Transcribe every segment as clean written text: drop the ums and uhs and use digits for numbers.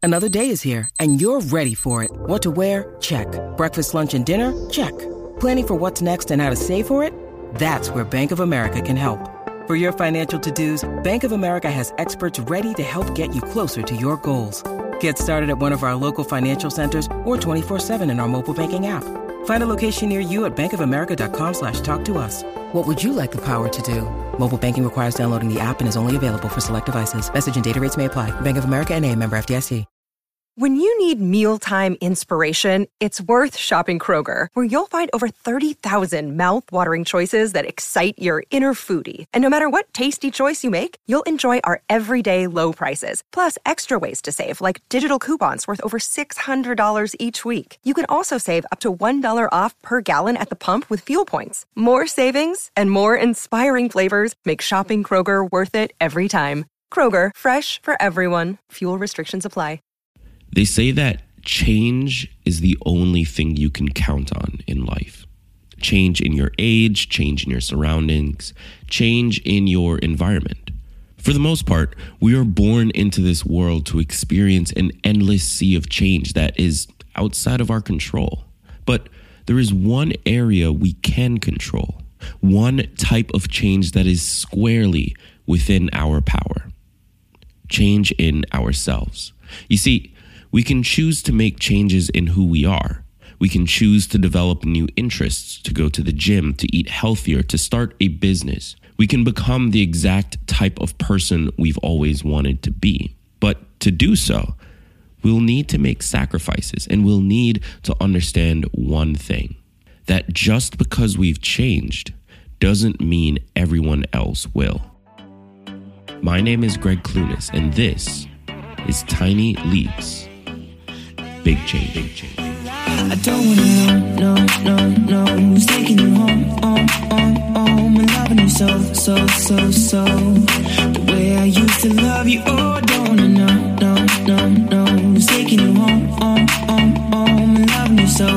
Another day is here, and you're ready for it. What to wear? Check. Breakfast, lunch, and dinner? Check. Planning for what's next and how to save for it? That's where Bank of America can help. For your financial to-dos, Bank of America has experts ready to help get you closer to your goals. Get started at one of our local financial centers or 24/7 in our mobile banking app. Find a location near you at bankofamerica.com/talktous. What would you like the power to do? Mobile banking requires downloading the app and is only available for select devices. Message and data rates may apply. Bank of America N.A., member FDIC. When you need mealtime inspiration, it's worth shopping Kroger, where you'll find over 30,000 mouth-watering choices that excite your inner foodie. And no matter what tasty choice you make, you'll enjoy our everyday low prices, plus extra ways to save, like digital coupons worth over $600 each week. You can also save up to $1 off per gallon at the pump with fuel points. More savings and more inspiring flavors make shopping Kroger worth it every time. Kroger, fresh for everyone. Fuel restrictions apply. They say that change is the only thing you can count on in life. Change in your age, change in your surroundings, change in your environment. For the most part, we are born into this world to experience an endless sea of change that is outside of our control. But there is one area we can control, one type of change that is squarely within our power. Change in ourselves. You see, we can choose to make changes in who we are. We can choose to develop new interests, to go to the gym, to eat healthier, to start a business. We can become the exact type of person we've always wanted to be. But to do so, we'll need to make sacrifices, and we'll need to understand one thing, that just because we've changed doesn't mean everyone else will. My name is Greg Clunis, and this is Tiny Leaps. Big change, big change. I don't wanna know who's taking you home, I'm loving you so. The way I used to love you, oh, don't wanna know who's taking you home, I'm loving you so.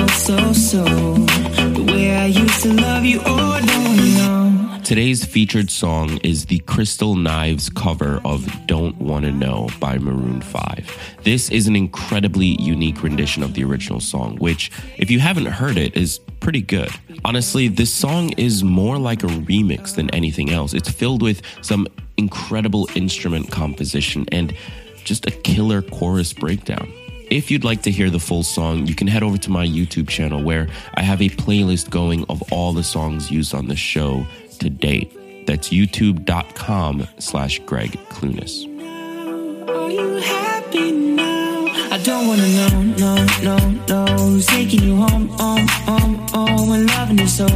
The way I used to love you, oh, don't wanna know. Today's featured song is the Crystal Knives cover of Don't Wanna Know by Maroon 5. This is an incredibly unique rendition of the original song, which, if you haven't heard it, is pretty good. Honestly, this song is more like a remix than anything else. It's filled with some incredible instrument composition and just a killer chorus breakdown. If you'd like to hear the full song, you can head over to my YouTube channel where I have a playlist going of all the songs used on the show to date. That's youtube.com/Greg Clunis. Are you happy now? I don't wanna know who's taking you home, I'm loving you so.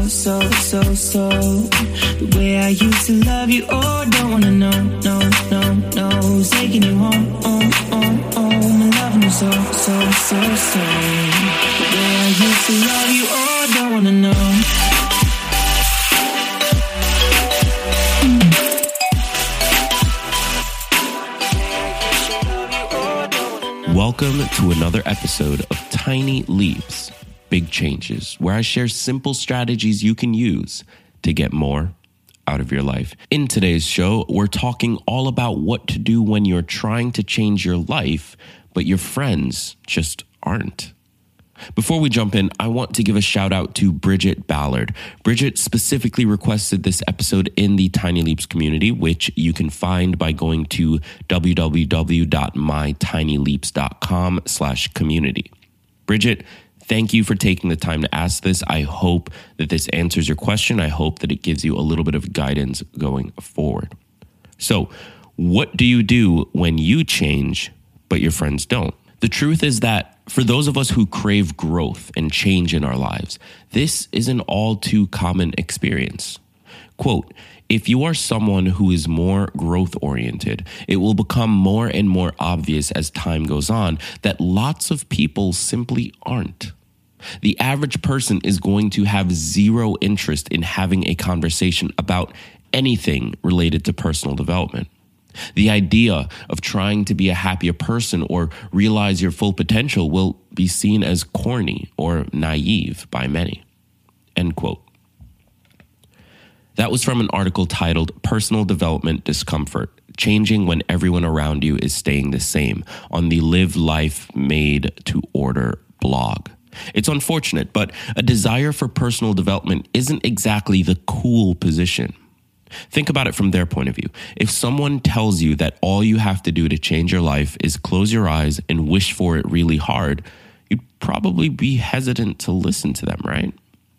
The way I used to love you, oh, don't wanna know who's taking you home, I'm loving you so. The way I used to love you, oh, don't wanna know. Welcome to another episode of Tiny Leaps, Big Changes, where I share simple strategies you can use to get more out of your life. In today's show, we're talking all about what to do when you're trying to change your life, but your friends just aren't. Before we jump in, I want to give a shout out to Bridget Ballard. Bridget specifically requested this episode in the Tiny Leaps community, which you can find by going to www.mytinyleaps.com/community. Bridget, thank you for taking the time to ask this. I hope that this answers your question. I hope that it gives you a little bit of guidance going forward. So, what do you do when you change, but your friends don't? The truth is that for those of us who crave growth and change in our lives, this is an all too common experience. Quote, if you are someone who is more growth oriented, it will become more and more obvious as time goes on that lots of people simply aren't. The average person is going to have zero interest in having a conversation about anything related to personal development. The idea of trying to be a happier person or realize your full potential will be seen as corny or naive by many. End quote. That was from an article titled Personal Development Discomfort, changing when everyone around you is staying the same, on the Live Life Made to Order blog. It's unfortunate, but a desire for personal development isn't exactly the cool position. Think about it from their point of view. If someone tells you that all you have to do to change your life is close your eyes and wish for it really hard, you'd probably be hesitant to listen to them, right?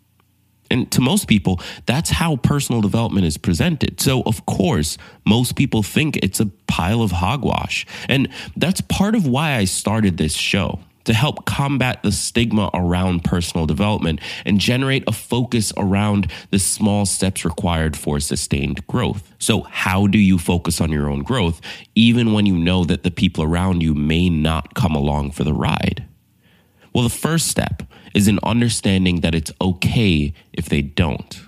And to most people, that's how personal development is presented. So, of course, most people think it's a pile of hogwash. And that's part of why I started this show, to help combat the stigma around personal development and generate a focus around the small steps required for sustained growth. So how do you focus on your own growth, even when you know that the people around you may not come along for the ride? Well, the first step is in understanding that it's okay if they don't.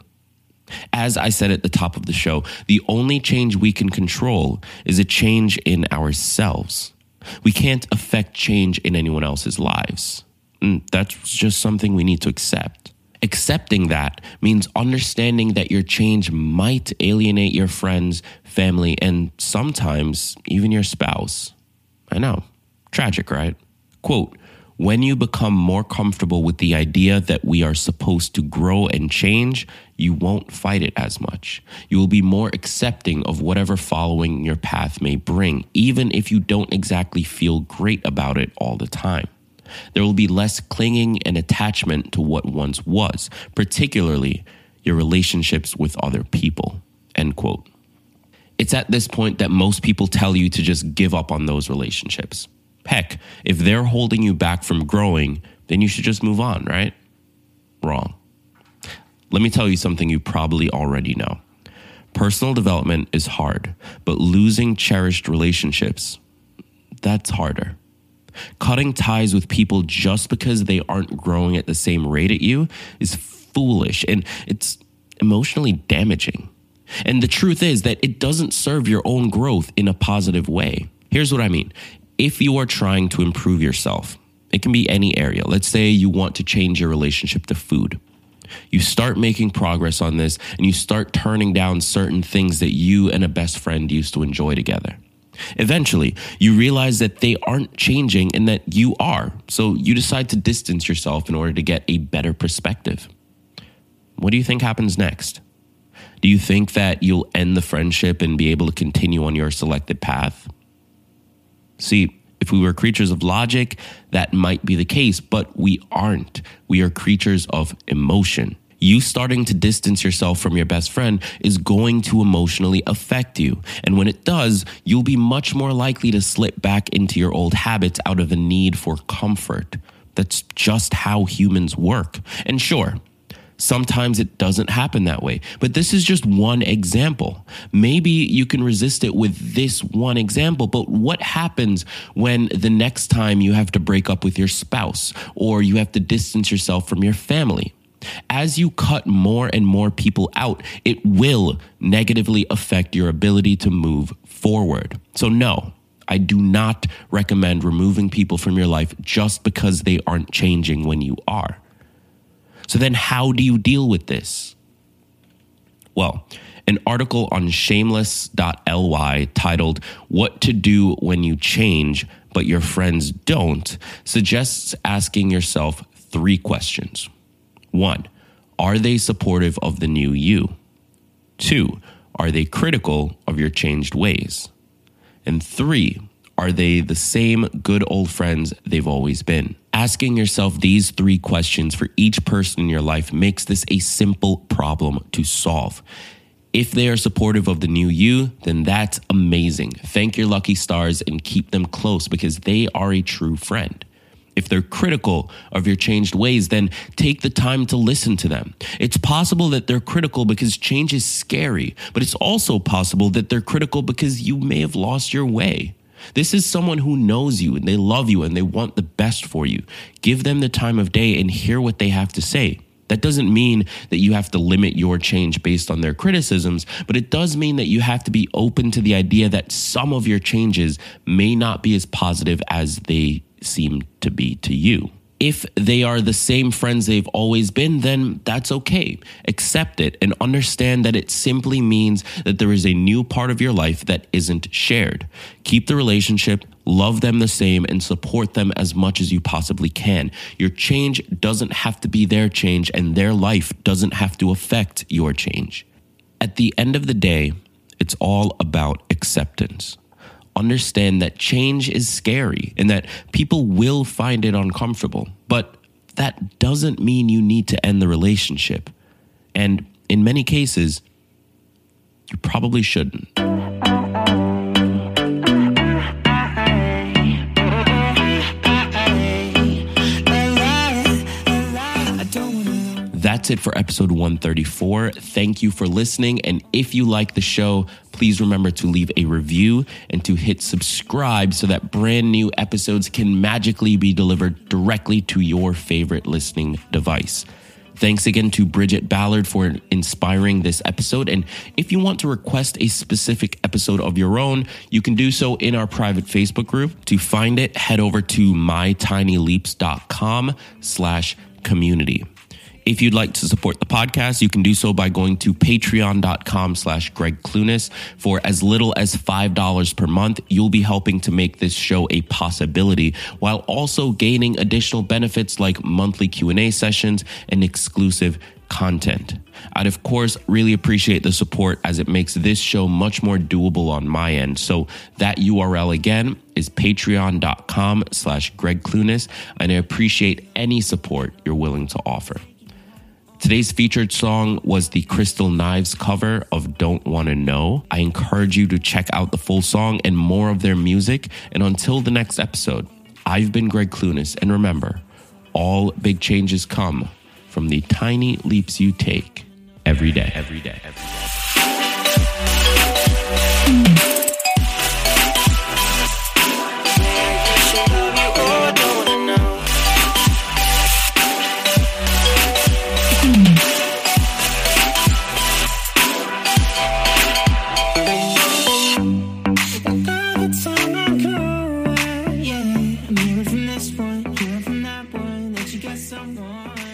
As I said at the top of the show, the only change we can control is a change in ourselves. We can't affect change in anyone else's lives. That's just something we need to accept. Accepting that means understanding that your change might alienate your friends, family, and sometimes even your spouse. I know. Tragic, right? Quote, when you become more comfortable with the idea that we are supposed to grow and change, you won't fight it as much. You will be more accepting of whatever following your path may bring, even if you don't exactly feel great about it all the time. There will be less clinging and attachment to what once was, particularly your relationships with other people. End quote. It's at this point that most people tell you to just give up on those relationships. Heck, if they're holding you back from growing, then you should just move on, right? Wrong. Let me tell you something you probably already know. Personal development is hard, but losing cherished relationships, that's harder. Cutting ties with people just because they aren't growing at the same rate at you is foolish, and it's emotionally damaging. And the truth is that it doesn't serve your own growth in a positive way. Here's what I mean. If you are trying to improve yourself, it can be any area. Let's say you want to change your relationship to food. You start making progress on this and you start turning down certain things that you and a best friend used to enjoy together. Eventually, you realize that they aren't changing and that you are. So you decide to distance yourself in order to get a better perspective. What do you think happens next? Do you think that you'll end the friendship and be able to continue on your selected path? See, if we were creatures of logic, that might be the case, but we aren't. We are creatures of emotion. You starting to distance yourself from your best friend is going to emotionally affect you. And when it does, you'll be much more likely to slip back into your old habits out of a need for comfort. That's just how humans work. And sure, sometimes it doesn't happen that way, but this is just one example. Maybe you can resist it with this one example, but what happens when the next time you have to break up with your spouse or you have to distance yourself from your family? As you cut more and more people out, it will negatively affect your ability to move forward. So no, I do not recommend removing people from your life just because they aren't changing when you are. So then how do you deal with this? Well, an article on shameless.ly titled "What to Do When You Change But Your Friends Don't" suggests asking yourself 3 questions. 1, are they supportive of the new you? 2, are they critical of your changed ways? And 3, are they the same good old friends they've always been? Asking yourself these 3 questions for each person in your life makes this a simple problem to solve. If they are supportive of the new you, then that's amazing. Thank your lucky stars and keep them close because they are a true friend. If they're critical of your changed ways, then take the time to listen to them. It's possible that they're critical because change is scary, but it's also possible that they're critical because you may have lost your way. This is someone who knows you and they love you and they want the best for you. Give them the time of day and hear what they have to say. That doesn't mean that you have to limit your change based on their criticisms, but it does mean that you have to be open to the idea that some of your changes may not be as positive as they seem to be to you. if they are the same friends they've always been, then that's okay. Accept it and understand that it simply means that there is a new part of your life that isn't shared. Keep the relationship, love them the same, and support them as much as you possibly can. Your change doesn't have to be their change, and their life doesn't have to affect your change. At the end of the day, it's all about acceptance. Understand that change is scary and that people will find it uncomfortable, but that doesn't mean you need to end the relationship. And in many cases, you probably shouldn't. That's it for episode 134. Thank you for listening. And if you like the show, please remember to leave a review and to hit subscribe so that brand new episodes can magically be delivered directly to your favorite listening device. Thanks again to Bridget Ballard for inspiring this episode. And if you want to request a specific episode of your own, you can do so in our private Facebook group. To find it, head over to mytinyleaps.com/community. If you'd like to support the podcast, you can do so by going to patreon.com/Greg Clunis. For as little as $5 per month, you'll be helping to make this show a possibility while also gaining additional benefits like monthly Q&A sessions and exclusive content. I'd, of course, really appreciate the support as it makes this show much more doable on my end. So that URL again is patreon.com/Greg Clunis, and I appreciate any support you're willing to offer. Today's featured song was the Crystal Knives cover of Don't Wanna Know. I encourage you to check out the full song and more of their music. And until the next episode, I've been Greg Clunis. And remember, all big changes come from the tiny leaps you take every day. Someone